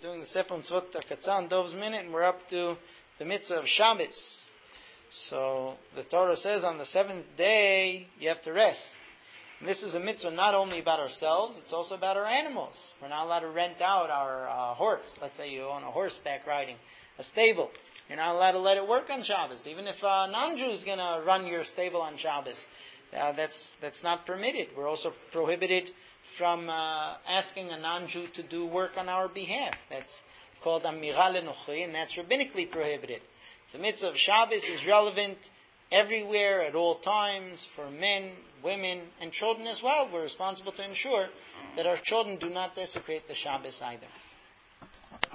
doing the Sefer Mitzvot Katzan Dov's Minute, and we're up to the mitzvah of Shabbos. So the Torah says on the seventh day you have to rest. And this is a mitzvah not only about ourselves, it's also about our animals. We're not allowed to rent out our horse. Let's say you own a horseback riding, a stable. You're not allowed to let it work on Shabbos. Even if a non-Jew is going to run your stable on Shabbos, that's not permitted. We're also prohibited from asking a non-Jew to do work on our behalf. That's called Amira Lenuchi, and that's rabbinically prohibited. The mitzvah of Shabbos is relevant everywhere, at all times, for men, women, and children as well. We're responsible to ensure that our children do not desecrate the Shabbos either.